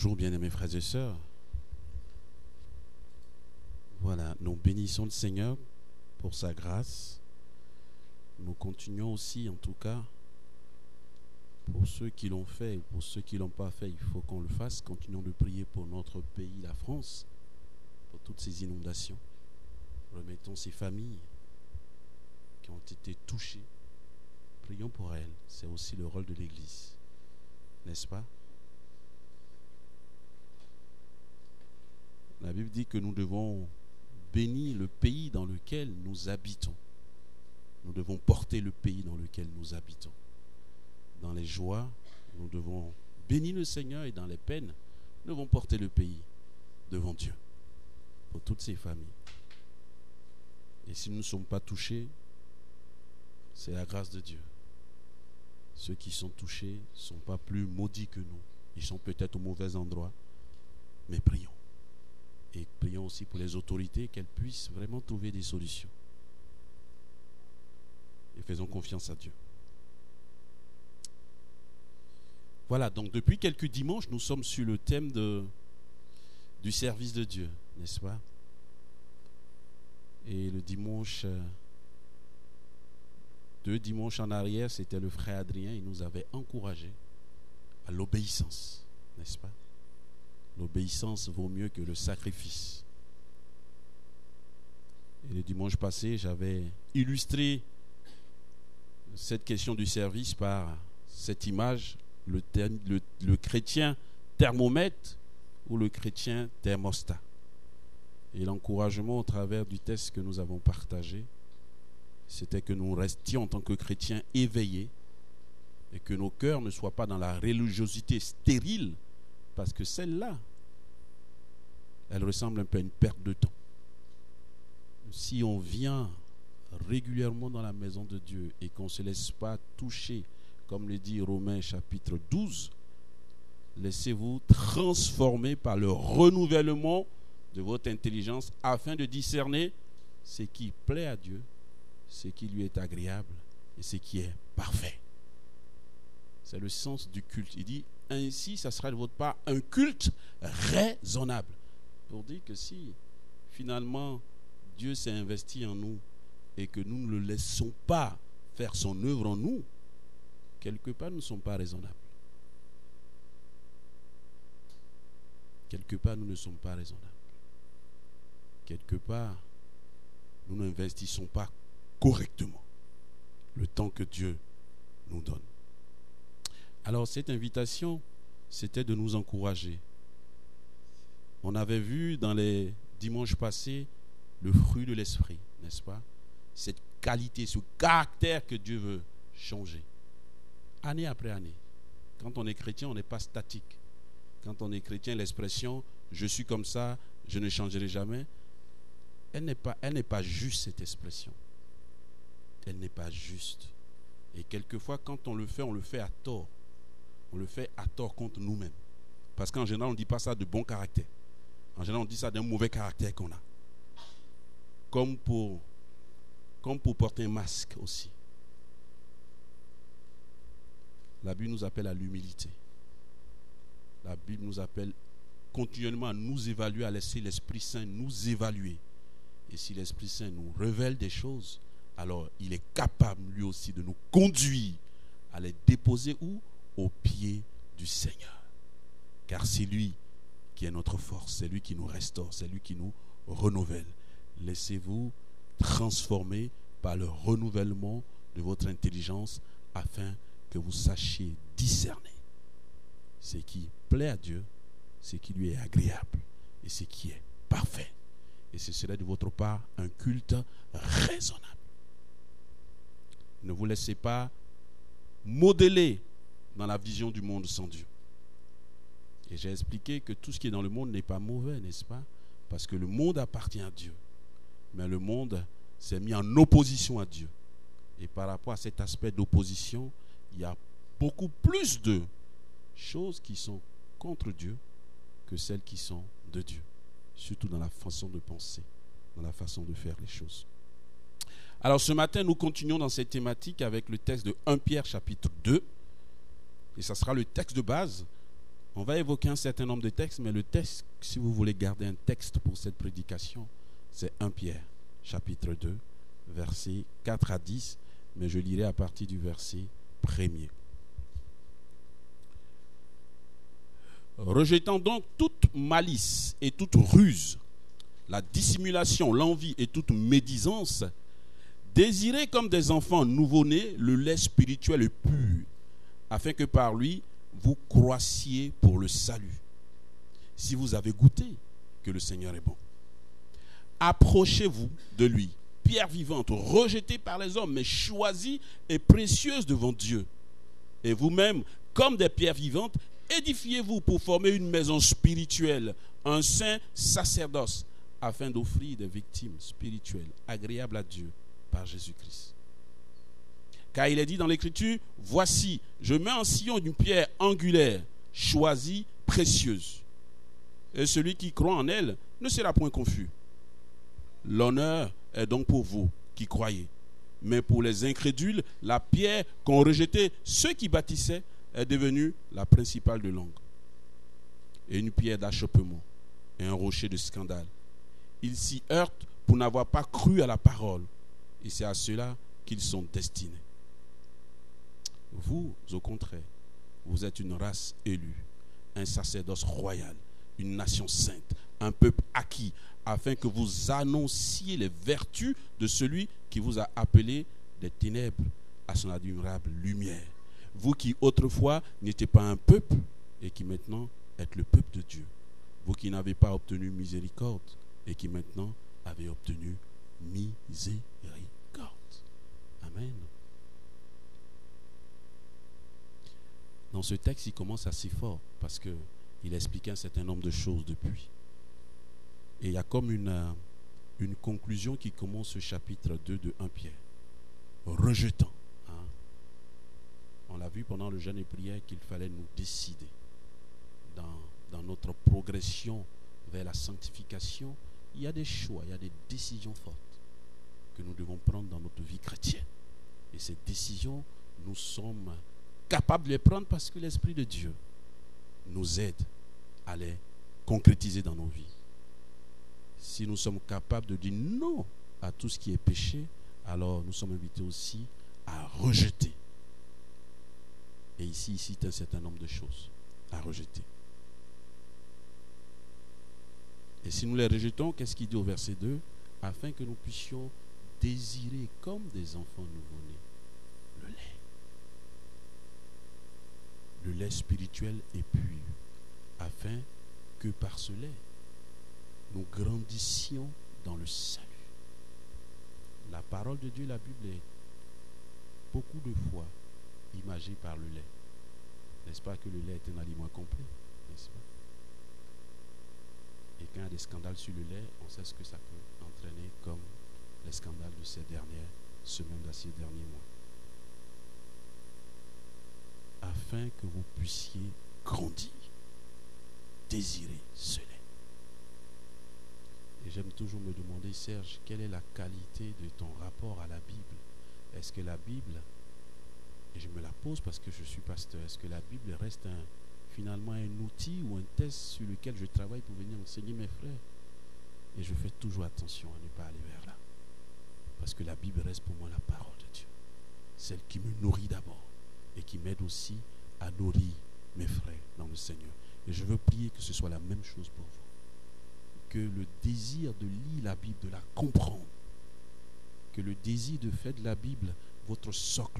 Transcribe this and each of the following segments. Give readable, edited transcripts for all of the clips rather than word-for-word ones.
Bonjour bien-aimés frères et sœurs. Voilà, nous bénissons le Seigneur pour sa grâce. Nous continuons aussi, en tout cas, pour ceux qui l'ont fait et pour ceux qui ne l'ont pas fait, il faut qu'on le fasse. Continuons de prier pour notre pays, la France, pour toutes ces inondations. Remettons ces familles qui ont été touchées. Prions pour elles. C'est aussi le rôle de l'Église, n'est-ce pas? La Bible dit que nous devons bénir le pays dans lequel nous habitons. Nous devons porter le pays dans lequel nous habitons. Dans les joies, nous devons bénir le Seigneur, et dans les peines, nous devons porter le pays devant Dieu pour toutes ces familles. Et si nous ne sommes pas touchés, c'est la grâce de Dieu. Ceux qui sont touchés ne sont pas plus maudits que nous. Ils sont peut-être au mauvais endroit, mais prions. Et prions aussi pour les autorités, qu'elles puissent vraiment trouver des solutions. Et faisons confiance à Dieu. Voilà, donc depuis quelques dimanches, nous sommes sur le thème du service de Dieu, n'est-ce pas? Et le dimanche, 2 dimanches en arrière, c'était le frère Adrien, il nous avait encouragés à l'obéissance, n'est-ce pas? L'obéissance vaut mieux que le sacrifice. Et le dimanche passé, j'avais illustré cette question du service par cette image, le chrétien thermomètre ou le chrétien thermostat. Et l'encouragement au travers du texte que nous avons partagé, c'était que nous restions en tant que chrétiens éveillés et que nos cœurs ne soient pas dans la religiosité stérile, parce que celle-là, elle ressemble un peu à une perte de temps. Si on vient régulièrement dans la maison de Dieu et qu'on ne se laisse pas toucher, comme le dit Romains chapitre 12, laissez-vous transformer par le renouvellement de votre intelligence afin de discerner ce qui plaît à Dieu, ce qui lui est agréable et ce qui est parfait. C'est le sens du culte. Il dit, ainsi, ça sera de votre part un culte raisonnable. Pour dire que si, finalement, Dieu s'est investi en nous et que nous ne le laissons pas faire son œuvre en nous, quelque part, nous ne sommes pas raisonnables. Quelque part, nous ne sommes pas raisonnables. Quelque part, nous n'investissons pas correctement le temps que Dieu nous donne. Alors, cette invitation, c'était de nous encourager. On avait vu dans les dimanches passés le fruit de l'esprit, n'est-ce pas? Cette qualité, ce caractère que Dieu veut changer. Année après année. Quand on est chrétien, on n'est pas statique. Quand on est chrétien, l'expression « je suis comme ça, je ne changerai jamais », elle n'est pas juste, cette expression. Elle n'est pas juste. Et quelquefois, quand on le fait à tort. On le fait à tort contre nous-mêmes. Parce qu'en général, on ne dit pas ça de bon caractère. En général, on dit ça d'un mauvais caractère qu'on a. Comme pour porter un masque aussi. La Bible nous appelle à l'humilité. La Bible nous appelle continuellement à nous évaluer, à laisser l'Esprit Saint nous évaluer. Et si l'Esprit Saint nous révèle des choses, alors il est capable lui aussi de nous conduire à les déposer où? Aux pieds du Seigneur. Car c'est lui qui est notre force, c'est lui qui nous restaure, c'est lui qui nous renouvelle. Laissez-vous transformer par le renouvellement de votre intelligence afin que vous sachiez discerner ce qui plaît à Dieu, ce qui lui est agréable et ce qui est parfait. Et ce serait de votre part un culte raisonnable. Ne vous laissez pas modeler dans la vision du monde sans Dieu. Et j'ai expliqué que tout ce qui est dans le monde n'est pas mauvais, n'est-ce pas? Parce que le monde appartient à Dieu. Mais le monde s'est mis en opposition à Dieu. Et par rapport à cet aspect d'opposition, il y a beaucoup plus de choses qui sont contre Dieu que celles qui sont de Dieu. Surtout dans la façon de penser, dans la façon de faire les choses. Alors ce matin, nous continuons dans cette thématique avec le texte de 1 Pierre chapitre 2. Et ça sera le texte de base. On va évoquer un certain nombre de textes, mais le texte, si vous voulez garder un texte pour cette prédication, c'est 1 Pierre, chapitre 2, versets 4 à 10, mais je lirai à partir du verset 1er. Rejetant donc toute malice et toute ruse, la dissimulation, l'envie et toute médisance, désirez comme des enfants nouveau-nés le lait spirituel et pur, afin que par lui, vous croissiez pour le salut, si vous avez goûté que le Seigneur est bon. Approchez-vous de lui, pierre vivante, rejetée par les hommes, mais choisie et précieuse devant Dieu. Et vous-même, comme des pierres vivantes, édifiez-vous pour former une maison spirituelle, un saint sacerdoce, afin d'offrir des victimes spirituelles agréables à Dieu par Jésus-Christ. Car il est dit dans l'Écriture, voici, je mets en Sion une pierre angulaire, choisie, précieuse. Et celui qui croit en elle ne sera point confus. L'honneur est donc pour vous qui croyez. Mais pour les incrédules, la pierre qu'ont rejetée ceux qui bâtissaient est devenue la principale de langue. Et une pierre d'achoppement et un rocher de scandale. Ils s'y heurtent pour n'avoir pas cru à la parole. Et c'est à cela qu'ils sont destinés. Vous, au contraire, vous êtes une race élue, un sacerdoce royal, une nation sainte, un peuple acquis, afin que vous annonciez les vertus de celui qui vous a appelé des ténèbres à son admirable lumière. Vous qui autrefois n'étiez pas un peuple et qui maintenant êtes le peuple de Dieu. Vous qui n'avez pas obtenu miséricorde et qui maintenant avez obtenu miséricorde. Amen. Dans ce texte, il commence assez fort parce qu'il explique un certain nombre de choses depuis. Et il y a comme une conclusion qui commence ce chapitre 2 de 1 Pierre. Rejetant. On l'a vu pendant le jeûne et prière qu'il fallait nous décider dans notre progression vers la sanctification. Il y a des choix, il y a des décisions fortes que nous devons prendre dans notre vie chrétienne. Et ces décisions, nous sommes capables de les prendre parce que l'Esprit de Dieu nous aide à les concrétiser dans nos vies. Si nous sommes capables de dire non à tout ce qui est péché, alors nous sommes invités aussi à rejeter. Et ici, il cite un certain nombre de choses à rejeter. Et si nous les rejetons, qu'est-ce qu'il dit au verset 2 ? Afin que nous puissions désirer comme des enfants nouveau-nés le lait spirituel et pur, afin que par ce lait, nous grandissions dans le salut. La parole de Dieu, la Bible, est beaucoup de fois imagée par le lait. N'est-ce pas que le lait est un aliment complet, n'est-ce pas? Et quand il y a des scandales sur le lait, on sait ce que ça peut entraîner, comme les scandales de ces dernières semaines, de ces derniers mois. Afin que vous puissiez grandir, désirer ce lait. Et j'aime toujours me demander, Serge, quelle est la qualité de ton rapport à la Bible? Est-ce que la Bible, et je me la pose parce que je suis pasteur, est-ce que la Bible reste finalement un outil ou un test sur lequel je travaille pour venir enseigner mes frères? Et je fais toujours attention à ne pas aller vers là. Parce que la Bible reste pour moi la parole de Dieu. Celle qui me nourrit d'abord et qui m'aide aussi à nourrir mes frères dans le Seigneur. Et je veux prier que ce soit la même chose pour vous. Que le désir de lire la Bible, de la comprendre, que le désir de faire de la Bible votre socle,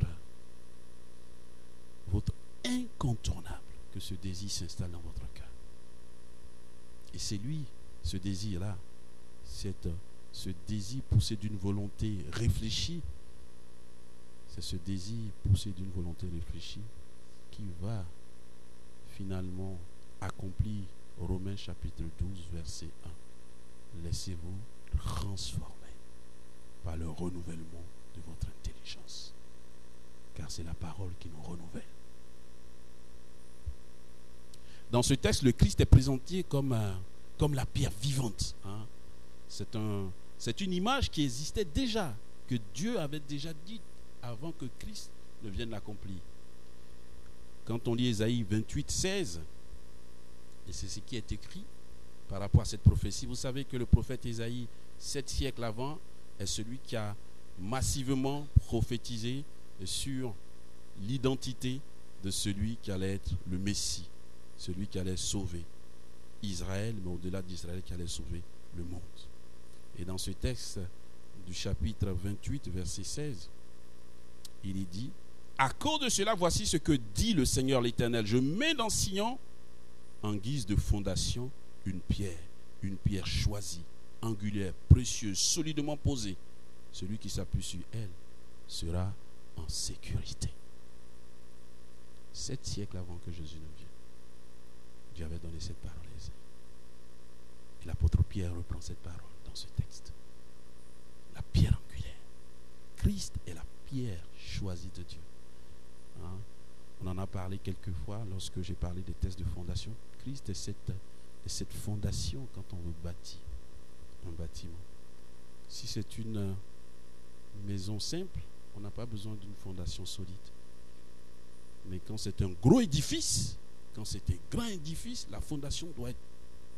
votre incontournable, que ce désir s'installe dans votre cœur. Et c'est lui, ce désir-là, ce désir poussé d'une volonté réfléchie, c'est ce désir poussé d'une volonté réfléchie qui va finalement accomplir Romains chapitre 12, verset 1. Laissez-vous transformer par le renouvellement de votre intelligence. Car c'est la parole qui nous renouvelle. Dans ce texte, le Christ est présenté comme la pierre vivante. C'est une image qui existait déjà, que Dieu avait déjà dit avant que Christ ne vienne l'accomplir. Quand on lit Ésaïe 28, 16, Et c'est ce qui est écrit par rapport à cette prophétie. Vous savez que le prophète Ésaïe, 7 siècles avant, est celui qui a massivement prophétisé sur l'identité de celui qui allait être le Messie, celui qui allait sauver Israël, mais au-delà d'Israël, qui allait sauver le monde. Et dans ce texte du chapitre 28, verset 16, il est dit: à cause de cela, voici ce que dit le Seigneur l'Éternel. Je mets dans Sion, en guise de fondation, une pierre choisie, angulaire, précieuse, solidement posée. Celui qui s'appuie sur elle sera en sécurité. 7 siècles avant que Jésus ne vienne, Dieu avait donné cette parole à Ésaïe. Et l'apôtre Pierre reprend cette parole dans ce texte. La pierre angulaire. Christ est la pierre choisie de Dieu. Hein? On en a parlé quelques fois lorsque j'ai parlé des tests de fondation. Christ est cette fondation quand on veut bâtir un bâtiment. Si c'est une maison simple, on n'a pas besoin d'une fondation solide. Mais quand c'est un gros édifice, quand c'est un grand édifice, la fondation doit être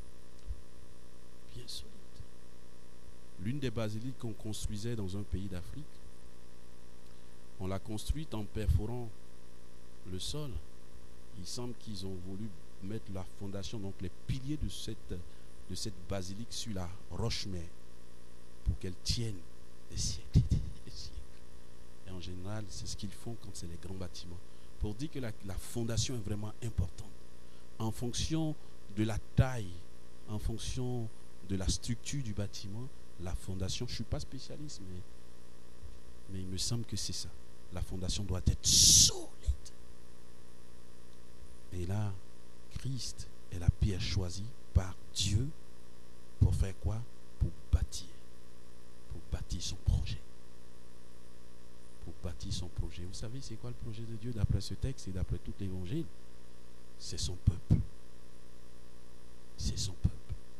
bien solide. L'une des basiliques qu'on construisait dans un pays d'Afrique, on l'a construite en perforant le sol. Il semble qu'ils ont voulu mettre la fondation, donc les piliers de cette basilique sur la roche-mère pour qu'elle tienne des siècles. Et en général, c'est ce qu'ils font quand c'est les grands bâtiments. Pour dire que la fondation est vraiment importante. En fonction de la taille, en fonction de la structure du bâtiment, la fondation, je ne suis pas spécialiste, mais il me semble que c'est ça. La fondation doit être solide. Et là, Christ est la pierre choisie par Dieu pour faire quoi? Pour bâtir son projet. Pour bâtir son projet. Vous savez, c'est quoi le projet de Dieu d'après ce texte et d'après tout l'évangile? C'est son peuple. C'est son peuple.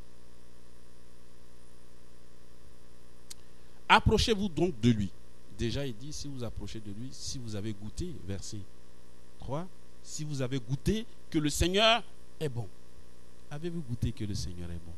Approchez-vous donc de lui. Déjà, il dit, si vous approchez de lui, si vous avez goûté, verset 3, si vous avez goûté que le Seigneur est bon. Avez-vous goûté que le Seigneur est bon?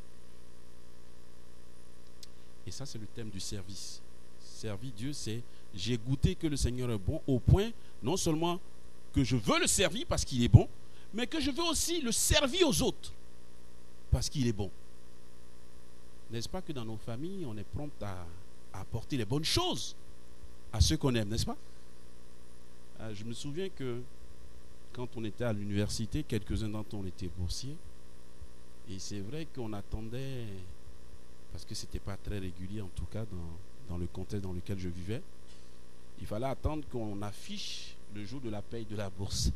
Et ça, c'est le thème du service. Servir Dieu, c'est j'ai goûté que le Seigneur est bon au point, non seulement que je veux le servir parce qu'il est bon, mais que je veux aussi le servir aux autres parce qu'il est bon. N'est-ce pas que dans nos familles, on est prompt à apporter les bonnes choses à ceux qu'on aime, n'est-ce pas? Je me souviens que quand on était à l'université, quelques-uns d'entre nous étaient boursiers. Et c'est vrai qu'on attendait, parce que ce n'était pas très régulier en tout cas dans le contexte dans lequel je vivais, il fallait attendre qu'on affiche le jour de la paye de la bourse.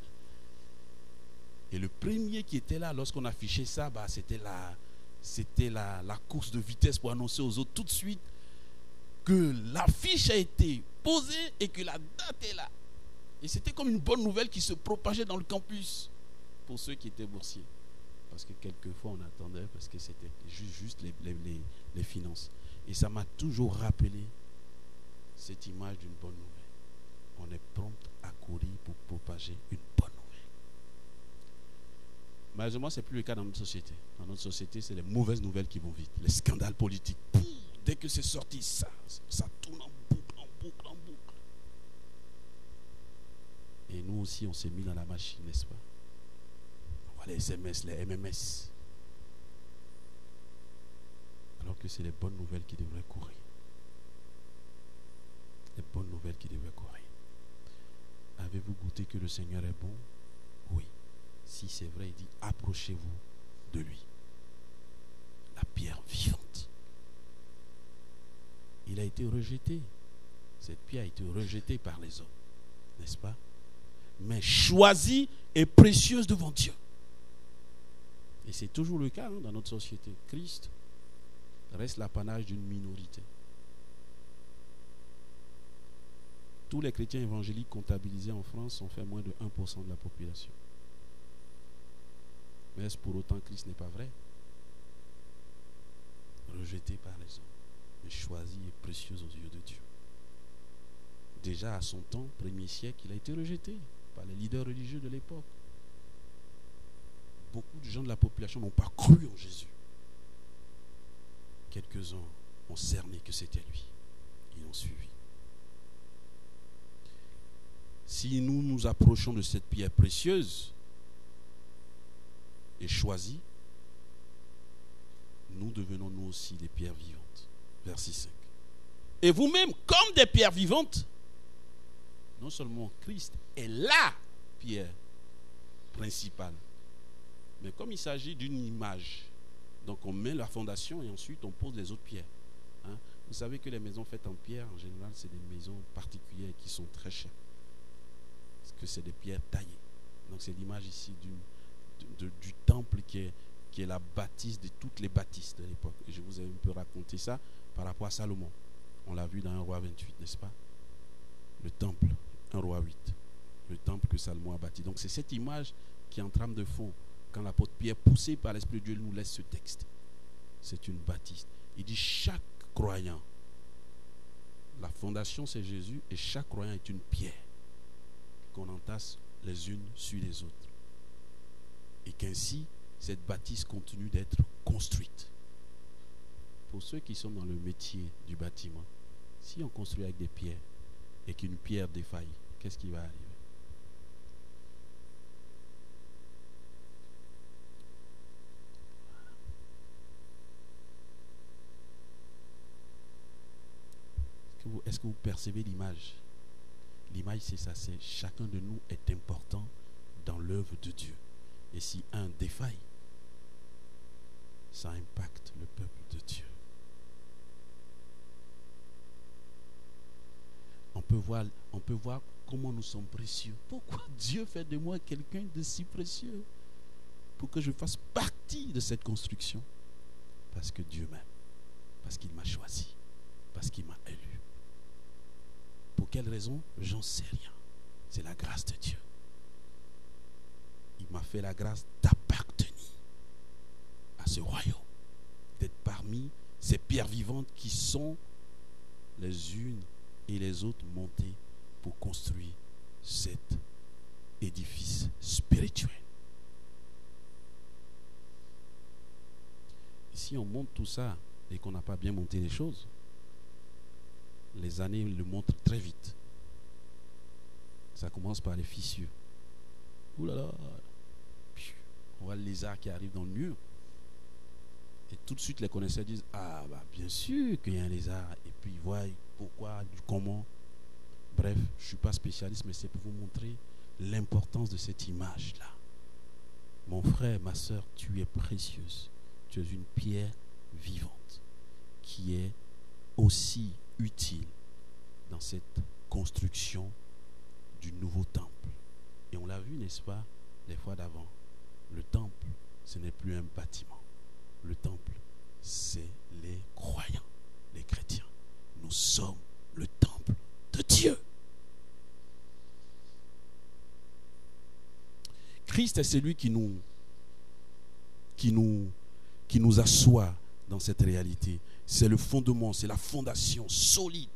Et le premier qui était là lorsqu'on affichait ça, c'était la course de vitesse pour annoncer aux autres tout de suite que l'affiche a été posée et que la date est là. Et c'était comme une bonne nouvelle qui se propageait dans le campus pour ceux qui étaient boursiers. Parce que quelquefois on attendait parce que c'était juste les finances. Et ça m'a toujours rappelé cette image d'une bonne nouvelle. On est prompt à courir pour propager une bonne nouvelle. Malheureusement, ce n'est plus le cas dans notre société. Dans notre société, c'est les mauvaises nouvelles qui vont vite. Les scandales politiques. Dès que c'est sorti, ça tourne en boucle, en boucle, en boucle. Et nous aussi, on s'est mis dans la machine, n'est-ce pas? On voit les SMS, les MMS. Alors que c'est les bonnes nouvelles qui devraient courir. Les bonnes nouvelles qui devraient courir. Avez-vous goûté que le Seigneur est bon? Oui. Si c'est vrai, il dit, approchez-vous de lui. La pierre vivante. Il a été rejeté. Cette pierre a été rejetée par les hommes. N'est-ce pas? Mais choisie et précieuse devant Dieu. Et c'est toujours le cas dans notre société. Christ reste l'apanage d'une minorité. Tous les chrétiens évangéliques comptabilisés en France ont fait moins de 1% de la population. Mais est-ce pour autant que Christ n'est pas vrai? Rejeté par les hommes, mais choisi et précieux aux yeux de Dieu. Déjà à son temps, premier siècle, il a été rejeté par les leaders religieux de l'époque. beaucoup de gens de la population n'ont pas cru en Jésus. Quelques-uns ont cerné que c'était lui. Ils l'ont suivi. Si nous nous approchons de cette pierre précieuse et choisie, nous devenons nous aussi des pierres vivantes. Verset 5. Et vous-même, comme des pierres vivantes, non seulement Christ est la pierre principale, mais comme il s'agit d'une image, donc on met la fondation et ensuite on pose les autres pierres. Hein? Vous savez que les maisons faites en pierre, en général, c'est des maisons particulières qui sont très chères. Parce que c'est des pierres taillées. Donc c'est l'image ici du temple qui est la bâtisse de toutes les bâtisses de l'époque. Et je vous ai un peu raconté ça par rapport à Salomon. On l'a vu dans 1 roi 28, n'est-ce pas? Le temple, 1 roi 8. Le temple que Salomon a bâti. Donc c'est cette image qui est en trame de fond quand l'apôtre Pierre, poussé par l'Esprit de Dieu, nous laisse ce texte. C'est une bâtisse. Il dit chaque croyant, la fondation c'est Jésus, et chaque croyant est une pierre qu'on entasse les unes sur les autres. Et qu'ainsi, cette bâtisse continue d'être construite. Pour ceux qui sont dans le métier du bâtiment, si on construit avec des pierres et qu'une pierre défaille, qu'est-ce qui va arriver? Est-ce que vous percevez l'image? L'image, c'est ça, c'est chacun de nous est important dans l'œuvre de Dieu. Et si un défaille, ça impacte le peuple de Dieu. On peut voir comment nous sommes précieux. Pourquoi Dieu fait de moi quelqu'un de si précieux? Pour que je fasse partie de cette construction. Parce que Dieu m'aime. Parce qu'il m'a choisi. Parce qu'il m'a élu. Pour quelle raison? J'en sais rien. C'est la grâce de Dieu. Il m'a fait la grâce d'appartenir à ce royaume, d'être parmi ces pierres vivantes qui sont les unes et les autres montées pour construire cet édifice spirituel. Si on monte tout ça et qu'on n'a pas bien monté les choses, les années le montrent très vite. Ça commence par les fissures. Ouh là là, on voit le lézard qui arrive dans le mur. Et tout de suite, les connaisseurs disent: ah, bah, bien sûr qu'il y a un lézard. Et puis, ils voient pourquoi, du comment. Bref, je ne suis pas spécialiste, mais c'est pour vous montrer l'importance de cette image-là. Mon frère, ma soeur, tu es précieuse. Tu es une pierre vivante qui est aussi utile dans cette construction du nouveau temple. Et on l'a vu, n'est-ce pas, les fois d'avant. Le temple, ce n'est plus un bâtiment. Le temple, c'est les croyants, les chrétiens. Nous sommes le temple de Dieu. Christ est celui qui nous assoit dans cette réalité. C'est le fondement, c'est la fondation solide.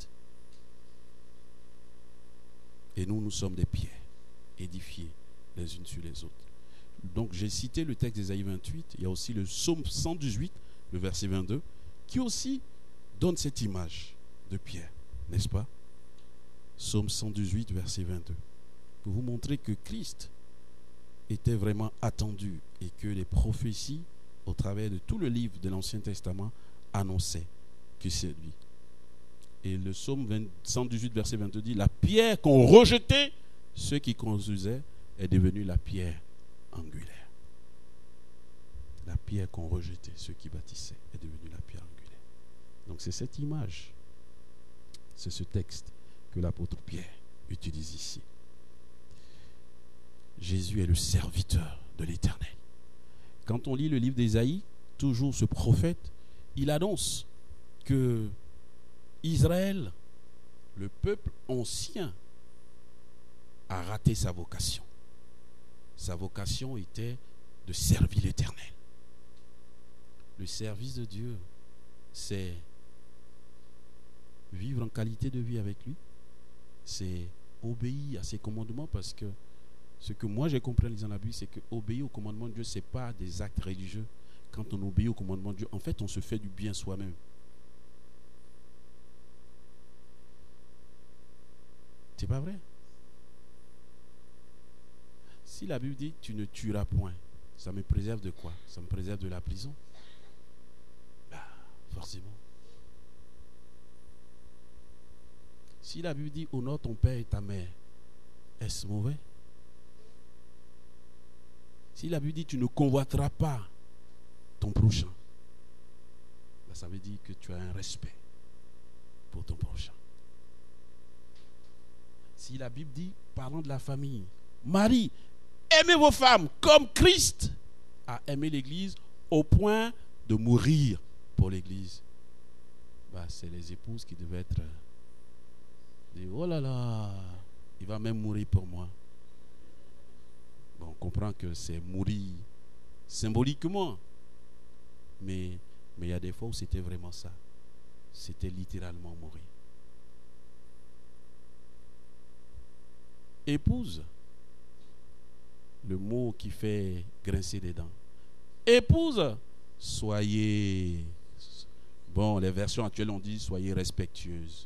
Et nous sommes des pierres édifiées les unes sur les autres. Donc j'ai cité le texte d'Ésaïe 28. Il y a aussi le psaume 118, le verset 22, qui aussi donne cette image de pierre, n'est-ce pas? Psaume 118, verset 22. Pour vous montrer que Christ était vraiment attendu et que les prophéties, au travers de tout le livre de l'Ancien Testament, annonçaient que c'est lui. Et le psaume 118, verset 22 dit: la pierre qu'ont rejetée ceux qui construisaient est devenue la pierre angulaire. La pierre qu'ont rejetée ceux qui bâtissaient est devenue la pierre angulaire. Donc c'est cette image, c'est ce texte que l'apôtre Pierre utilise ici. Jésus est le serviteur de l'Éternel. Quand on lit le livre d'Ésaïe, toujours ce prophète, il annonce que Israël, le peuple ancien, a raté sa vocation. Sa vocation était de servir l'Éternel. Le service de Dieu, c'est vivre en qualité de vie avec lui. C'est obéir à ses commandements, parce que Ce que moi j'ai compris en lisant la Bible, c'est que obéir au commandement de Dieu, ce n'est pas des actes religieux. Quand on obéit au commandement de Dieu, en fait, on se fait du bien soi-même. C'est pas vrai? Si la Bible dit tu ne tueras point, ça me préserve de quoi? Ça me préserve de la prison? Forcément. Si la Bible dit honore ton père et ta mère, est-ce mauvais? Si la Bible dit tu ne convoiteras pas ton prochain, ça veut dire que tu as un respect pour ton prochain. Si la Bible dit, parlant de la famille, Marie, aimez vos femmes comme Christ a aimé l'Église au point de mourir pour l'Église, c'est les épouses qui devaient être dit, oh là là, il va même mourir pour moi. Bon, on comprend que c'est mourir symboliquement, mais il y a des fois où c'était vraiment ça. C'était littéralement mourir. Épouse, le mot qui fait grincer des dents. Épouse, soyez, bon, les versions actuelles ont dit soyez respectueuse.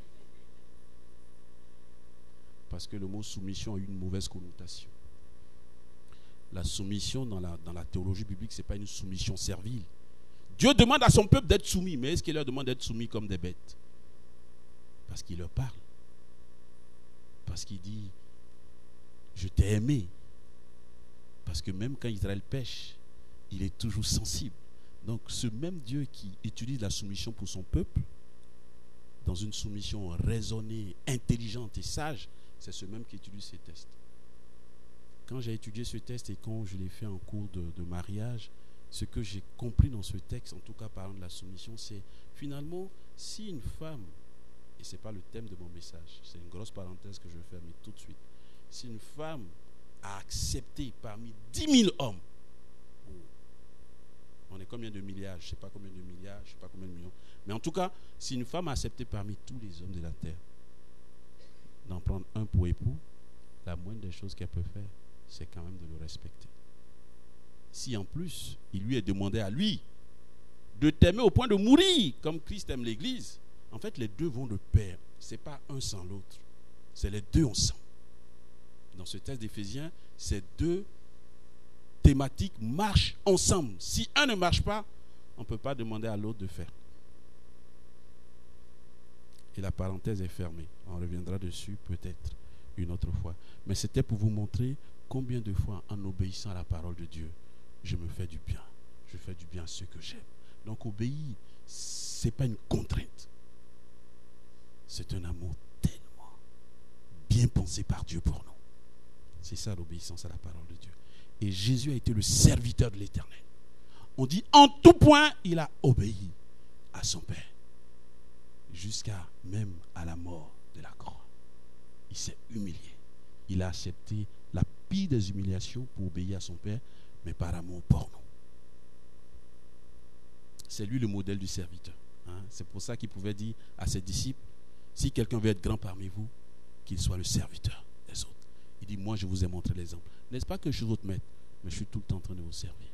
Parce que le mot soumission a une mauvaise connotation. La soumission dans la théologie biblique, ce n'est pas une soumission servile. Dieu demande à son peuple d'être soumis, mais est-ce qu'il leur demande d'être soumis comme des bêtes? Parce qu'il leur parle. Parce qu'il dit, je t'ai aimé. Parce que même quand Israël pêche, il est toujours sensible. Donc ce même Dieu qui utilise la soumission pour son peuple, dans une soumission raisonnée, intelligente et sage, c'est ce même qui utilise ces tests. Quand j'ai étudié ce test et quand je l'ai fait en cours de mariage, ce que j'ai compris dans ce texte, en tout cas parlant de la soumission, c'est finalement, si une femme, et ce n'est pas le thème de mon message, c'est une grosse parenthèse que je vais faire, mais tout de suite, si une femme a accepté parmi 10 000 hommes, on est combien de milliards, je ne sais pas combien de milliards, je ne sais pas combien de millions, mais en tout cas, si une femme a accepté parmi tous les hommes de la terre d'en prendre un pour époux, la moindre des choses qu'elle peut faire, c'est quand même de le respecter. Si en plus, il lui est demandé à lui de t'aimer au point de mourir, comme Christ aime l'Église, en fait, les deux vont de pair. Ce n'est pas un sans l'autre, c'est les deux ensemble. Dans ce texte d'Éphésiens, ces deux thématiques marchent ensemble. Si un ne marche pas, on ne peut pas demander à l'autre de faire. Et la parenthèse est fermée. On reviendra dessus peut-être une autre fois. Mais c'était pour vous montrer combien de fois, en obéissant à la parole de Dieu, je me fais du bien. Je fais du bien à ceux que j'aime. Donc obéir, ce n'est pas une contrainte. C'est un amour tellement bien pensé par Dieu pour nous. C'est ça l'obéissance à la parole de Dieu. Et Jésus a été le serviteur de l'Éternel. On dit en tout point, il a obéi à son Père. Jusqu'à même à la mort de la croix. Il s'est humilié. Il a accepté la pire des humiliations pour obéir à son Père, mais par amour pour nous. C'est lui le modèle du serviteur. C'est pour ça qu'il pouvait dire à ses disciples, si quelqu'un veut être grand parmi vous, qu'il soit le serviteur des autres. Il dit, moi je vous ai montré l'exemple. N'est-ce pas que je suis votre maître, mais je suis tout le temps en train de vous servir.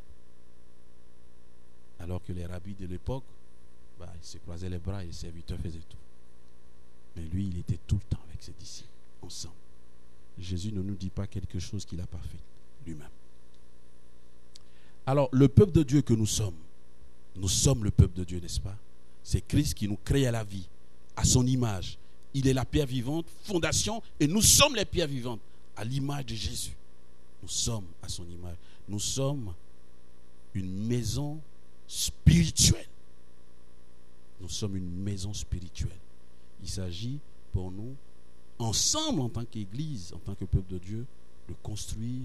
Alors que les rabbis de l'époque, ils se croisaient les bras et les serviteurs faisaient tout. Mais lui, il était tout le temps avec ses disciples, ensemble. Jésus ne nous dit pas quelque chose qu'il n'a pas fait lui-même. Alors, le peuple de Dieu que nous sommes le peuple de Dieu, n'est-ce pas? C'est Christ qui nous crée à la vie, à son image. Il est la pierre vivante, fondation, et nous sommes les pierres vivantes, à l'image de Jésus. Nous sommes à son image. Nous sommes une maison spirituelle. Nous sommes une maison spirituelle. Il s'agit pour nous, ensemble en tant qu'Église, en tant que peuple de Dieu, de construire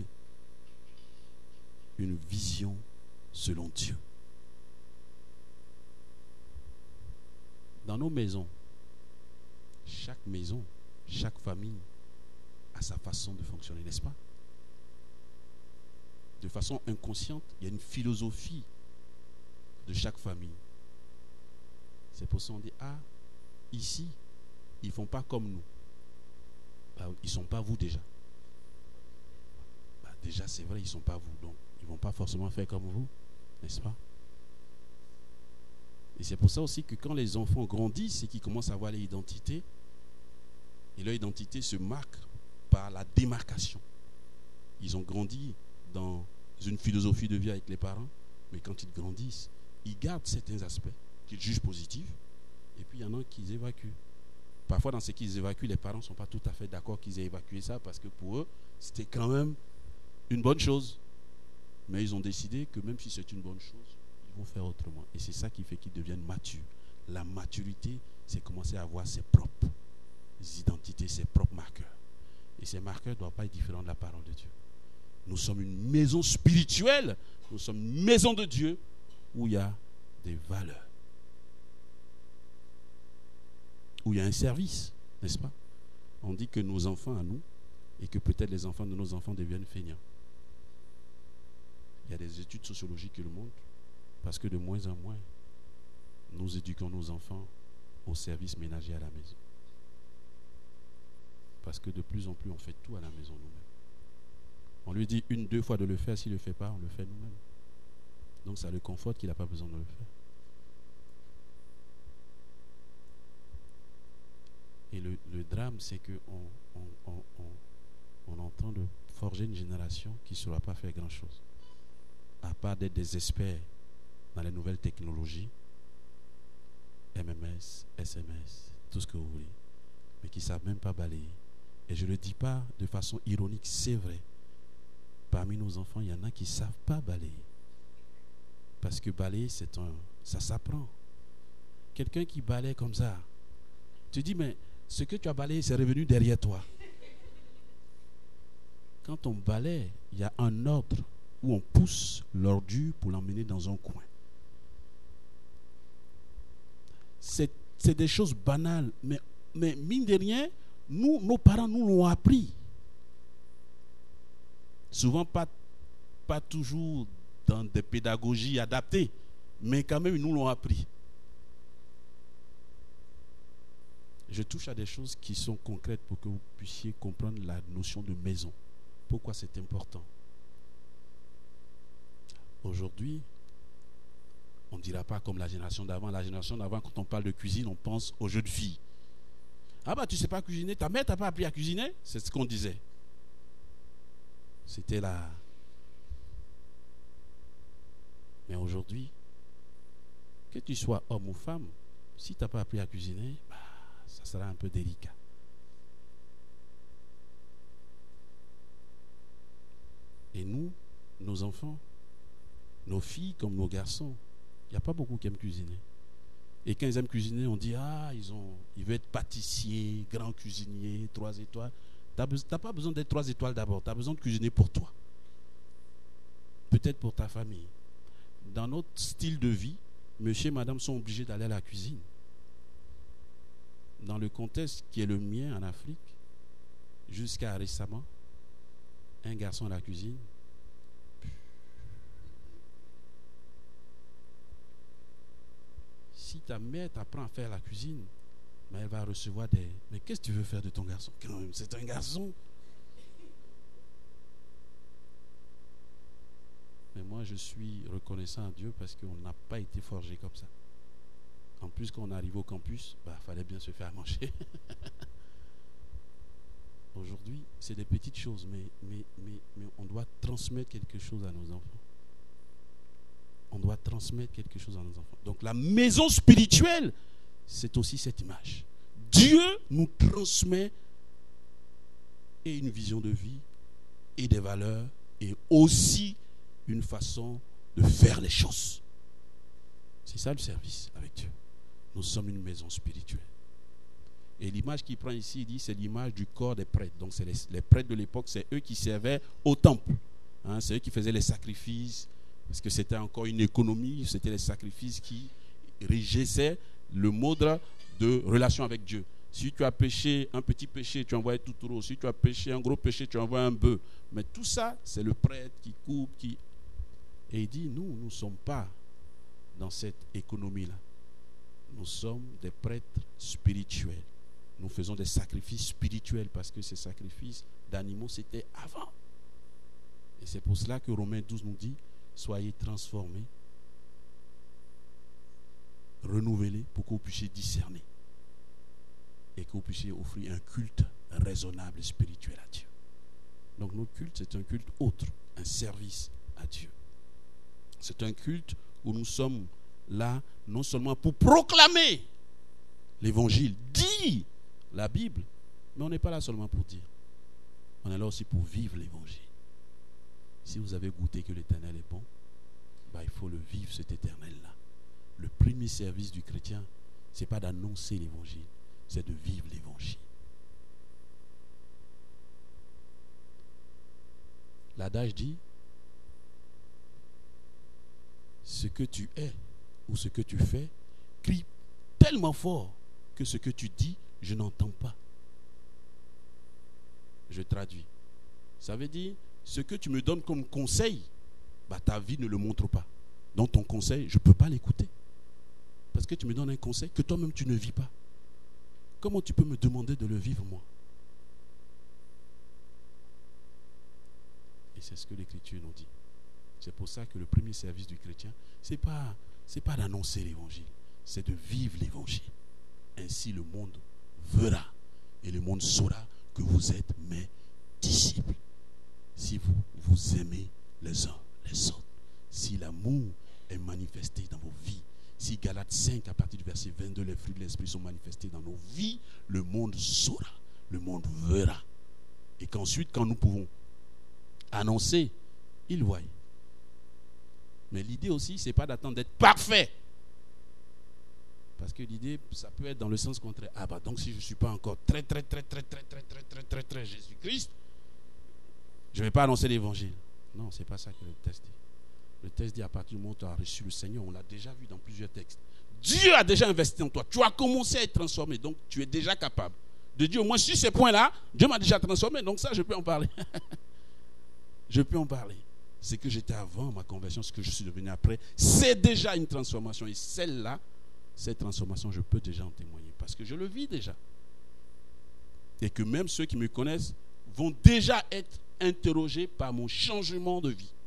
une vision selon Dieu. Dans nos maisons, chaque maison, chaque famille a sa façon de fonctionner, n'est-ce pas? De façon inconsciente, il y a une philosophie de chaque famille. C'est pour ça qu'on dit, ici, ils ne font pas comme nous. Ils ne sont pas vous déjà. déjà c'est vrai, ils ne sont pas vous, donc ils ne vont pas forcément faire comme vous, n'est-ce pas? Et c'est pour ça aussi que quand les enfants grandissent et qu'ils commencent à avoir leur identité, et leur identité se marque par la démarcation. Ils ont grandi dans une philosophie de vie avec les parents, mais quand ils grandissent, ils gardent certains aspects qu'ils jugent positifs, et puis il y en a qu'ils évacuent. Parfois, dans ce qu'ils évacuent, les parents ne sont pas tout à fait d'accord qu'ils aient évacué ça, parce que pour eux, c'était quand même une bonne chose. Mais ils ont décidé que même si c'est une bonne chose, ils vont faire autrement. Et c'est ça qui fait qu'ils deviennent matures. La maturité, c'est commencer à avoir ses propres identités, ses propres marqueurs. Et ces marqueurs ne doivent pas être différents de la parole de Dieu. Nous sommes une maison spirituelle, nous sommes une maison de Dieu où il y a des valeurs, où il y a un service, n'est-ce pas? On dit que nos enfants à nous, et que peut-être les enfants de nos enfants deviennent feignants. Il y a des études sociologiques qui le montrent, parce que de moins en moins, nous éduquons nos enfants au service ménager à la maison. Parce que de plus en plus, on fait tout à la maison nous-mêmes. On lui dit 1-2 fois de le faire, s'il ne le fait pas, on le fait nous-mêmes. Donc ça le conforte qu'il n'a pas besoin de le faire. Et le drame, c'est qu'on est en train de forger une génération qui ne saura pas faire grand-chose. À part d'être des experts dans les nouvelles technologies, MMS, SMS, tout ce que vous voulez, mais qui ne savent même pas balayer. Et je ne le dis pas de façon ironique, c'est vrai. Parmi nos enfants, il y en a qui ne savent pas balayer. Parce que balayer, ça s'apprend. Quelqu'un qui balaye comme ça, tu dis, mais ce que tu as balayé, c'est revenu derrière toi. Quand on balaye, il y a un ordre où on pousse l'ordure pour l'emmener dans un coin. C'est des choses banales, mais mine de rien, nos parents nous l'ont appris. Souvent pas toujours dans des pédagogies adaptées, mais quand même ils nous l'ont appris. Je touche à des choses qui sont concrètes pour que vous puissiez comprendre la notion de maison. Pourquoi c'est important? Aujourd'hui, on ne dira pas comme la génération d'avant. La génération d'avant, quand on parle de cuisine, on pense aux jeunes filles. Ah bah tu ne sais pas cuisiner, ta mère t'a pas appris à cuisiner? C'est ce qu'on disait. C'était là. Mais aujourd'hui, que tu sois homme ou femme, si tu n'as pas appris à cuisiner, bah, ça sera un peu délicat. Et nous, nos enfants, nos filles comme nos garçons, il n'y a pas beaucoup qui aiment cuisiner. Et quand ils aiment cuisiner, on dit, ils veulent être pâtissiers, grands cuisiniers, 3 étoiles. Tu n'as pas besoin d'être 3 étoiles d'abord, tu as besoin de cuisiner pour toi. Peut-être pour ta famille. Dans notre style de vie, monsieur et madame sont obligés d'aller à la cuisine. Dans le contexte qui est le mien en Afrique, jusqu'à récemment, un garçon à la cuisine, si ta mère t'apprend à faire la cuisine, mais elle va recevoir des... Mais qu'est-ce que tu veux faire de ton garçon? Quand même, c'est un garçon. Mais moi, je suis reconnaissant à Dieu parce qu'on n'a pas été forgé comme ça. En plus, quand on arrive au campus, fallait bien se faire manger. Aujourd'hui, c'est des petites choses, mais on doit transmettre quelque chose à nos enfants. On doit transmettre quelque chose à nos enfants. Donc la maison spirituelle, c'est aussi cette image. Dieu nous transmet et une vision de vie et des valeurs et aussi une façon de faire les choses. C'est ça le service avec Dieu. Nous sommes une maison spirituelle. Et l'image qu'il prend ici, il dit, c'est l'image du corps des prêtres. Donc c'est les prêtres de l'époque, c'est eux qui servaient au temple. C'est eux qui faisaient les sacrifices, parce que c'était encore une économie, c'était les sacrifices qui régissaient le mode de relation avec Dieu. Si tu as péché un petit péché, tu envoies tout taureau. Si tu as péché un gros péché, tu envoies un bœuf. Mais tout ça, c'est le prêtre qui coupe, qui... Et il dit, nous ne sommes pas dans cette économie-là. Nous sommes des prêtres spirituels. Nous faisons des sacrifices spirituels parce que ces sacrifices d'animaux, c'était avant. Et c'est pour cela que Romains 12 nous dit, soyez transformés, renouvelés pour que vous puissiez discerner et que vous puissiez offrir un culte raisonnable et spirituel à Dieu. Donc notre culte, c'est un culte autre, un service à Dieu. C'est un culte où nous sommes là non seulement pour proclamer l'évangile, dire la Bible, mais on n'est pas là seulement pour dire. On est là aussi pour vivre l'évangile. Si vous avez goûté que l'Éternel est bon, il faut le vivre, cet éternel-là. Le premier service du chrétien, ce n'est pas d'annoncer l'évangile, c'est de vivre l'évangile. L'adage dit, ce que tu es ou ce que tu fais crie tellement fort que ce que tu dis, je n'entends pas. Je traduis. Ça veut dire, ce que tu me donnes comme conseil, ta vie ne le montre pas. Donc ton conseil, je ne peux pas l'écouter. Parce que tu me donnes un conseil que toi-même tu ne vis pas. Comment tu peux me demander de le vivre, moi? Et c'est ce que l'Écriture nous dit. C'est pour ça que le premier service du chrétien, c'est pas d'annoncer l'évangile, c'est de vivre l'évangile. Ainsi le monde verra et le monde saura que vous êtes mes disciples. Si vous aimez les uns les autres, si l'amour est manifesté dans vos vies, si Galates 5 à partir du verset 22, les fruits de l'esprit sont manifestés dans nos vies, le monde saura, le monde verra. Et qu'ensuite, quand nous pouvons annoncer, ils voient. Mais l'idée aussi, ce n'est pas d'attendre d'être parfait. Parce que l'idée, ça peut être dans le sens contraire. Donc si je ne suis pas encore très Jésus-Christ, je ne vais pas annoncer l'évangile. Non, ce n'est pas ça que le texte dit. Le texte dit, à partir du moment où tu as reçu le Seigneur, on l'a déjà vu dans plusieurs textes. Dieu a déjà investi en toi. Tu as commencé à être transformé. Donc tu es déjà capable de dire, au moins sur ces points-là, Dieu m'a déjà transformé. Donc ça, je peux en parler. Je peux en parler. Ce que j'étais avant ma conversion, ce que je suis devenu après, c'est déjà une transformation. Et celle-là, cette transformation, je peux déjà en témoigner. Parce que je le vis déjà. Et que même ceux qui me connaissent vont déjà être interrogés par mon changement de vie.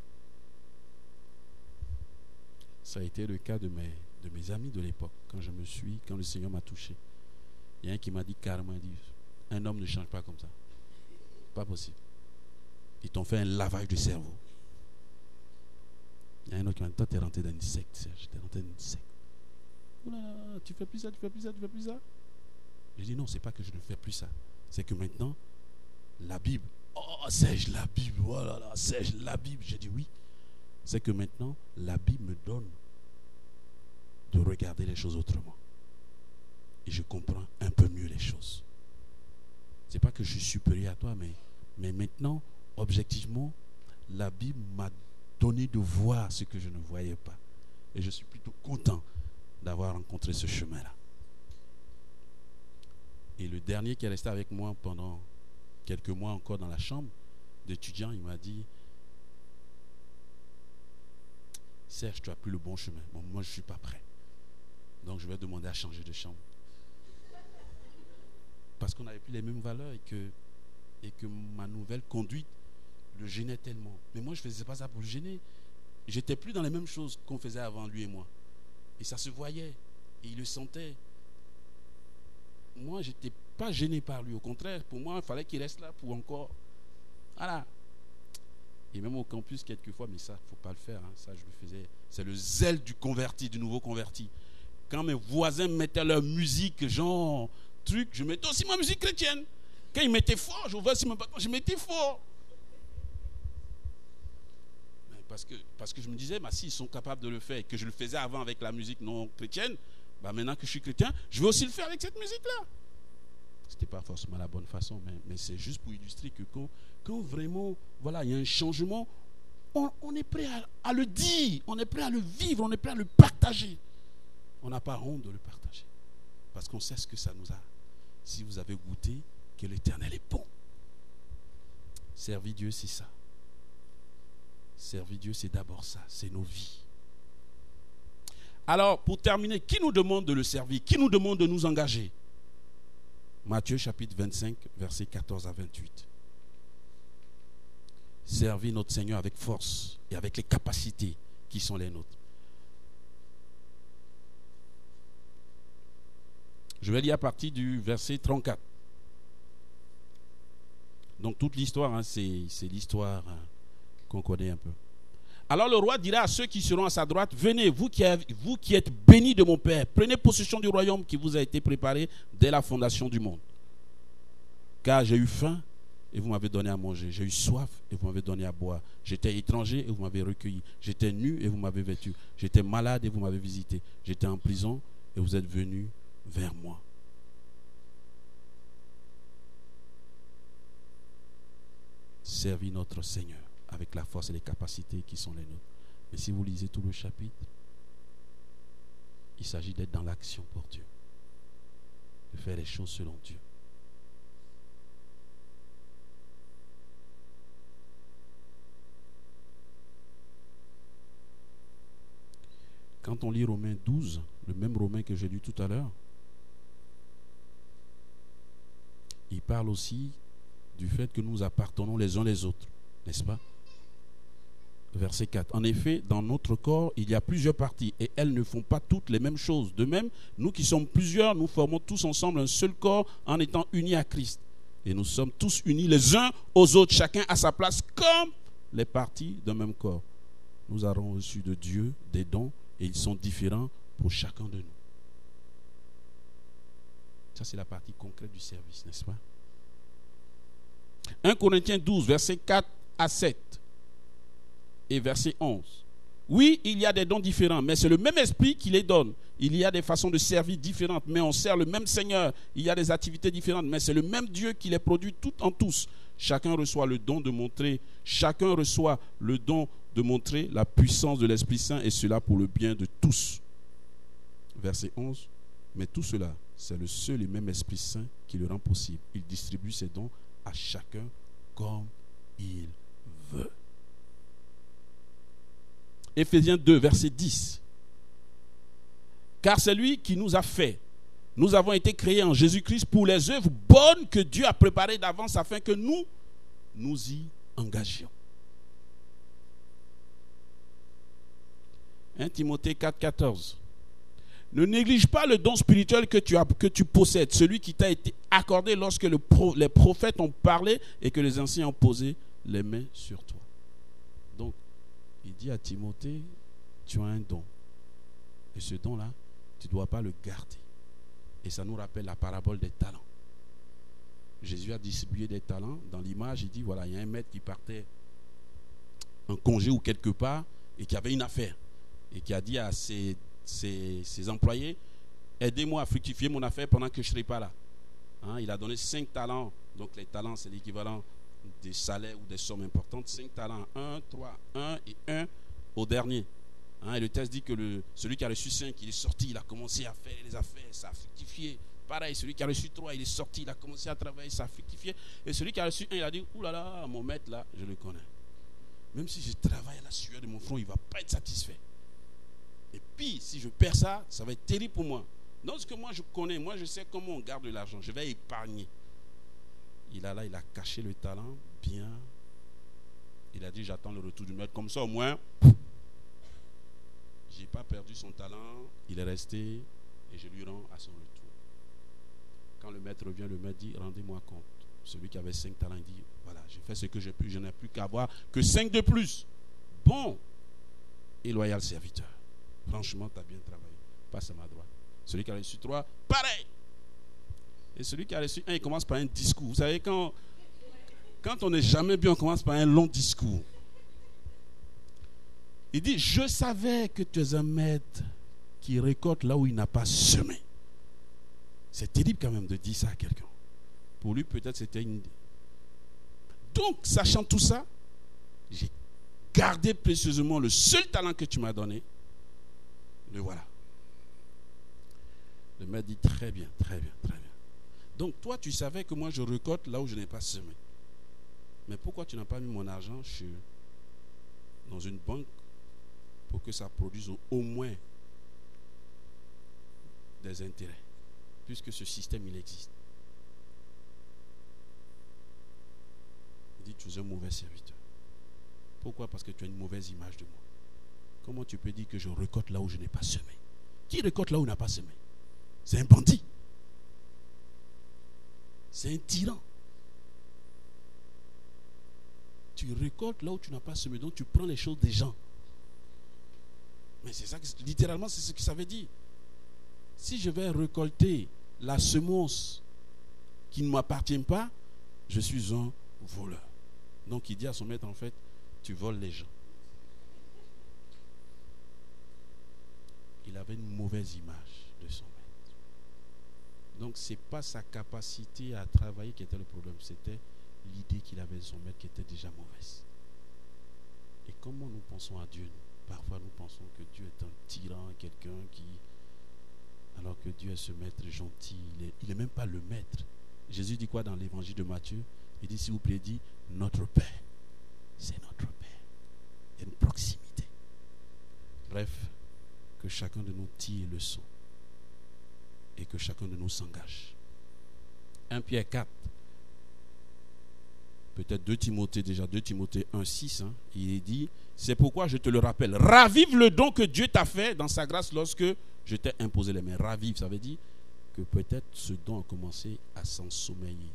Ça a été le cas de mes amis de l'époque. Quand le Seigneur m'a touché. Il y a un qui m'a dit carrément, un homme ne change pas comme ça. Pas possible. Ils t'ont fait un lavage du cerveau. Il y a un autre qui m'a dit, toi, tu es rentré dans une secte, Serge. Tu es rentré dans une secte. Oh là là, tu fais plus ça, tu fais plus ça, tu fais plus ça. J'ai dit, non, c'est pas que je ne fais plus ça. C'est que maintenant, la Bible, Serge, la Bible, oh là là, Serge, la Bible. J'ai dit oui. C'est que maintenant, la Bible me donne de regarder les choses autrement. Et je comprends un peu mieux les choses. C'est pas que je suis supérieur à toi, mais maintenant, objectivement, la Bible m'a donné de voir ce que je ne voyais pas. Et je suis plutôt content d'avoir rencontré ce chemin-là. Et le dernier qui est resté avec moi pendant quelques mois encore dans la chambre d'étudiant, il m'a dit, Serge, tu as pris le bon chemin. Bon, moi, je ne suis pas prêt. Donc, je vais demander à changer de chambre. Parce qu'on n'avait plus les mêmes valeurs et que ma nouvelle conduite le gênait tellement. Mais moi, je ne faisais pas ça pour le gêner. J'étais plus dans les mêmes choses qu'on faisait avant, lui et moi. Et ça se voyait. Et il le sentait. Moi, je n'étais pas gêné par lui. Au contraire, pour moi, il fallait qu'il reste là pour encore... Voilà. Et même au campus, quelquefois, mais ça, il ne faut pas le faire. Hein. Ça, je le faisais. C'est le zèle du converti, du nouveau converti. Quand mes voisins mettaient leur musique, genre, truc, je mettais aussi ma musique chrétienne. Quand ils mettaient fort, j'ouvrais aussi mon bâton, je mettais fort. Parce que je me disais, s'ils sont capables de le faire et que je le faisais avant avec la musique non chrétienne, maintenant que je suis chrétien, je vais aussi le faire avec cette musique-là. Ce n'était pas forcément la bonne façon, mais c'est juste pour illustrer que quand vraiment, voilà, il y a un changement, on est prêt à le dire, on est prêt à le vivre, on est prêt à le partager. On n'a pas honte de le partager. Parce qu'on sait ce que ça nous a. Si vous avez goûté que l'Éternel est bon. Servir Dieu, c'est ça. Servir Dieu, c'est d'abord ça. C'est nos vies. Alors, pour terminer, qui nous demande de le servir? Qui nous demande de nous engager? Matthieu chapitre 25, versets 14 à 28. servir notre Seigneur avec force et avec les capacités qui sont les nôtres. Je vais lire à partir du verset 34. Donc toute l'histoire, c'est l'histoire qu'on connaît un peu. Alors le roi dira à ceux qui seront à sa droite, venez, vous qui êtes bénis de mon Père, prenez possession du royaume qui vous a été préparé dès la fondation du monde. Car j'ai eu faim et vous m'avez donné à manger. J'ai eu soif et vous m'avez donné à boire. J'étais étranger et vous m'avez recueilli. J'étais nu et vous m'avez vêtu. J'étais malade et vous m'avez visité. J'étais en prison et vous êtes venus vers moi. Servir notre Seigneur avec la force et les capacités qui sont les nôtres. Mais si vous lisez tout le chapitre, il s'agit d'être dans l'action pour Dieu, de faire les choses selon Dieu. Quand on lit Romains 12, le même Romain que j'ai lu tout à l'heure, il parle aussi du fait que nous appartenons les uns les autres, n'est-ce pas? Verset 4. En effet, dans notre corps, il y a plusieurs parties et elles ne font pas toutes les mêmes choses. De même, nous qui sommes plusieurs, nous formons tous ensemble un seul corps en étant unis à Christ. Et nous sommes tous unis les uns aux autres, chacun à sa place, comme les parties d'un même corps. Nous avons reçu de Dieu des dons et ils sont différents pour chacun de nous. Ça, c'est la partie concrète du service, n'est-ce pas? 1 Corinthiens 12, versets 4 à 7 et verset 11. Oui, il y a des dons différents, mais c'est le même esprit qui les donne. Il y a des façons de servir différentes, mais on sert le même Seigneur. Il y a des activités différentes, mais c'est le même Dieu qui les produit toutes en tous. Chacun reçoit le don de montrer la puissance de l'Esprit Saint, et cela pour le bien de tous. Verset 11. Mais tout cela, c'est le seul et même Esprit Saint qui le rend possible. Il distribue ses dons à chacun comme il veut. Éphésiens 2, verset 10. Car c'est lui qui nous a fait. Nous avons été créés en Jésus-Christ pour les œuvres bonnes que Dieu a préparées d'avance afin que nous nous y engagions. 1 Timothée 4, 14. Ne néglige pas le don spirituel que tu possèdes, celui qui t'a été accordé lorsque les prophètes ont parlé et que les anciens ont posé les mains sur toi. Donc, il dit à Timothée, tu as un don. Et ce don-là, tu ne dois pas le garder. Et ça nous rappelle la parabole des talents. Jésus a distribué des talents. Dans l'image, il dit, voilà, il y a un maître qui partait en congé ou quelque part et qui avait une affaire. Et qui a dit à ses employés, aidez-moi à fructifier mon affaire pendant que je ne serai pas là. Il a donné 5 talents. Donc les talents, c'est l'équivalent des salaires ou des sommes importantes. 5 talents, 1, 3, 1 et 1 au dernier. Et le texte dit que celui qui a reçu 5, il est sorti, il a commencé à faire les affaires, ça a fructifié. Pareil, celui qui a reçu 3, il est sorti, il a commencé à travailler, ça a fructifié. Et celui qui a reçu 1, il a dit, oulala, mon maître là, je le connais. Même si je travaille à la sueur de mon front, il ne va pas être satisfait. Et puis, si je perds ça, ça va être terrible pour moi. Non, ce que moi je connais, moi je sais comment on garde l'argent. Je vais épargner. Il a caché le talent bien. Il a dit, j'attends le retour du maître. Comme ça, au moins, je n'ai pas perdu son talent. Il est resté et je lui rends à son retour. Quand le maître revient, le maître dit, rendez-moi compte. Celui qui avait 5 talents, il dit, voilà, j'ai fait ce que j'ai pu, je n'ai plus qu'à avoir que 5 de plus. Bon et loyal serviteur. Franchement, tu as bien travaillé. Passe à ma droite. Celui qui a reçu 3, pareil. Et celui qui a reçu 1, il commence par un discours. Vous savez, quand on n'est jamais bien, on commence par un long discours. Il dit, je savais que tu es un maître qui récolte là où il n'a pas semé. C'est terrible quand même de dire ça à quelqu'un. Pour lui, peut-être c'était une idée. Donc, sachant tout ça, j'ai gardé précieusement le seul talent que tu m'as donné. Le voilà. Le maître dit, très bien, très bien, très bien. Donc toi, tu savais que moi, je récolte là où je n'ai pas semé. Mais pourquoi tu n'as pas mis mon argent dans une banque pour que ça produise au moins des intérêts, puisque ce système, il existe. Il dit, tu es un mauvais serviteur. Pourquoi? Parce que tu as une mauvaise image de moi. Comment tu peux dire que je récolte là où je n'ai pas semé? Qui récolte là où il n'a pas semé? C'est un bandit. C'est un tyran. Tu récoltes là où tu n'as pas semé, donc tu prends les choses des gens. Mais c'est ça, littéralement, c'est ce que ça veut dire. Si je vais récolter la semence qui ne m'appartient pas, je suis un voleur. Donc il dit à son maître, en fait, tu voles les gens. Il avait une mauvaise image de son maître. Donc ce n'est pas sa capacité à travailler qui était le problème, c'était l'idée qu'il avait de son maître qui était déjà mauvaise. Et comment nous pensons à Dieu, nous? Parfois nous pensons que Dieu est un tyran, quelqu'un qui... Alors que Dieu est ce maître gentil, il n'est même pas le maître. Jésus dit quoi dans l'évangile de Matthieu? Il dit, s'il vous plaît, dit, notre Père. C'est notre Père. Il y a une proximité. Bref, que chacun de nous tire leçon et que chacun de nous s'engage. 1 Pierre 4, peut-être 2 Timothée déjà, 2 Timothée 1, 6, il est dit, c'est pourquoi je te le rappelle, ravive le don que Dieu t'a fait dans sa grâce lorsque je t'ai imposé les mains. Ravive, ça veut dire que peut-être ce don a commencé à s'ensommeiller,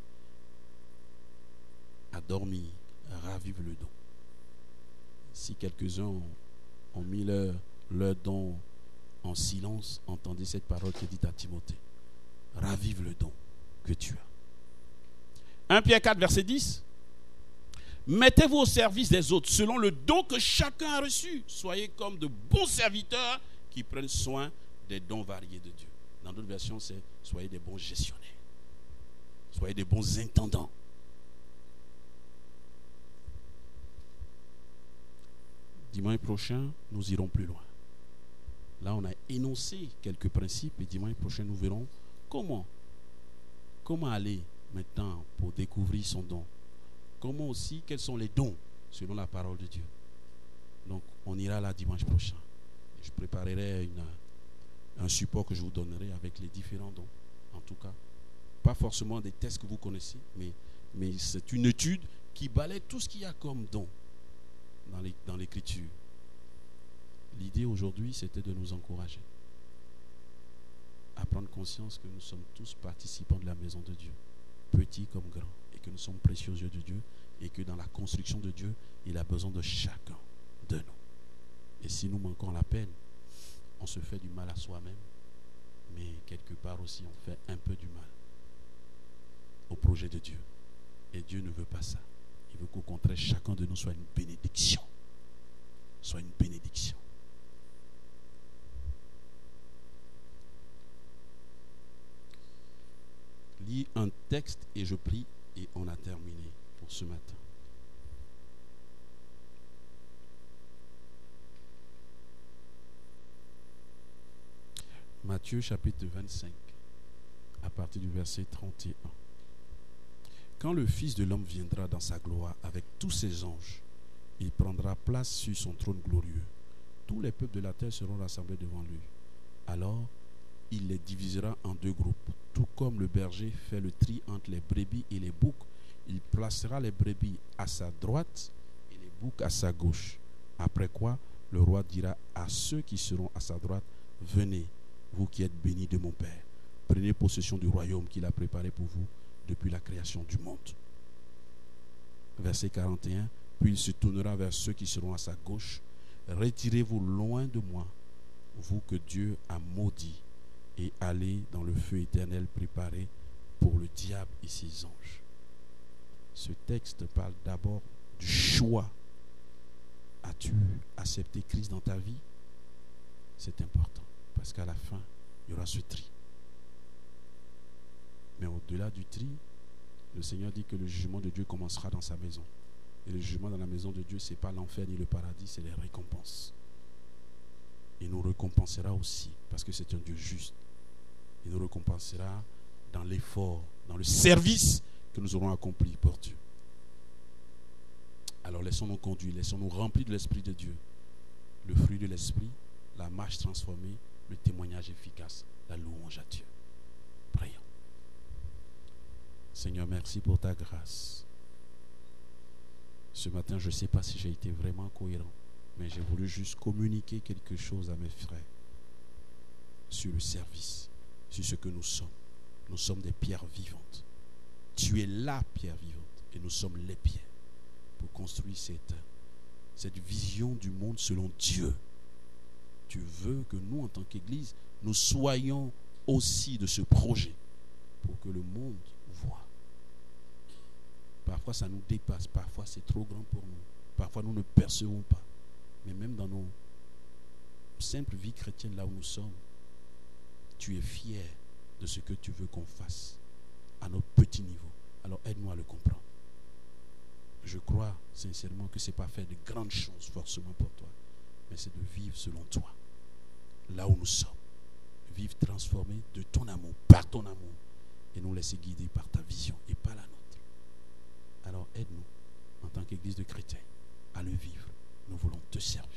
à dormir. Ravive le don. Si quelques-uns ont mis leur don en silence, entendez cette parole qui est dite à Timothée. Ravive le don que tu as. 1 Pierre 4, verset 10. Mettez-vous au service des autres selon le don que chacun a reçu. Soyez comme de bons serviteurs qui prennent soin des dons variés de Dieu. Dans d'autres versions, c'est soyez des bons gestionnaires. Soyez des bons intendants. Dimanche prochain, nous irons plus loin. Là, on a énoncé quelques principes et dimanche prochain, nous verrons comment aller maintenant pour découvrir son don. Comment aussi, quels sont les dons selon la parole de Dieu. Donc, on ira là dimanche prochain. Je préparerai un support que je vous donnerai avec les différents dons. En tout cas, pas forcément des tests que vous connaissez, mais c'est une étude qui balaie tout ce qu'il y a comme don dans l'écriture. L'idée aujourd'hui, c'était de nous encourager à prendre conscience que nous sommes tous participants de la maison de Dieu, petits comme grands, et que nous sommes précieux aux yeux de Dieu, et que dans la construction de Dieu, il a besoin de chacun de nous. Et si nous manquons l'appel, on se fait du mal à soi-même, mais quelque part aussi, on fait un peu du mal au projet de Dieu. Et Dieu ne veut pas ça. Il veut qu'au contraire, chacun de nous soit une bénédiction. Soit une bénédiction. Lis un texte et je prie et on a terminé pour ce matin. Matthieu chapitre 25, à partir du verset 31. Quand le Fils de l'homme viendra dans sa gloire avec tous ses anges, il prendra place sur son trône glorieux. Tous les peuples de la terre seront rassemblés devant lui. Alors, il les divisera en 2 groupes. Tout comme le berger fait le tri entre les brebis et les boucs, il placera les brebis à sa droite et les boucs à sa gauche. Après quoi, le roi dira à ceux qui seront à sa droite, venez, vous qui êtes bénis de mon Père, prenez possession du royaume qu'il a préparé pour vous depuis la création du monde. Verset 41, puis il se tournera vers ceux qui seront à sa gauche, retirez-vous loin de moi, vous que Dieu a maudits, et allez dans le feu éternel préparé pour le diable et ses anges. Ce texte parle d'abord du choix. As-tu accepté Christ dans ta vie? C'est important, parce qu'à la fin, il y aura ce tri. Mais au-delà du tri, le Seigneur dit que le jugement de Dieu commencera dans sa maison. Et le jugement dans la maison de Dieu, ce n'est pas l'enfer ni le paradis, c'est les récompenses. Il nous récompensera aussi, parce que c'est un Dieu juste. Il nous récompensera dans l'effort, dans le service que nous aurons accompli pour Dieu. Alors laissons-nous conduire, laissons-nous remplir de l'Esprit de Dieu. Le fruit de l'Esprit, la marche transformée, le témoignage efficace, la louange à Dieu. Prions. Seigneur, merci pour ta grâce. Ce matin, je ne sais pas si j'ai été vraiment cohérent, mais j'ai voulu juste communiquer quelque chose à mes frères sur le service, sur ce que nous sommes. Nous sommes des pierres vivantes. Tu es la pierre vivante et nous sommes les pierres pour construire cette vision du monde selon Dieu. Tu veux que nous, en tant qu'Église, nous soyons aussi de ce projet pour que le monde voit. Parfois, ça nous dépasse. Parfois, c'est trop grand pour nous. Parfois, nous ne percevons pas. Mais même dans nos simples vies chrétiennes, là où nous sommes, tu es fier de ce que tu veux qu'on fasse à notre petit niveau. Alors, aide-nous à le comprendre. Je crois sincèrement que ce n'est pas faire de grandes choses forcément pour toi, mais c'est de vivre selon toi, là où nous sommes. Vivre transformé de ton amour, par ton amour, et nous laisser guider par ta vision et pas la nôtre. Alors aide-nous, en tant qu'Église de chrétiens, à le vivre. Nous voulons te servir.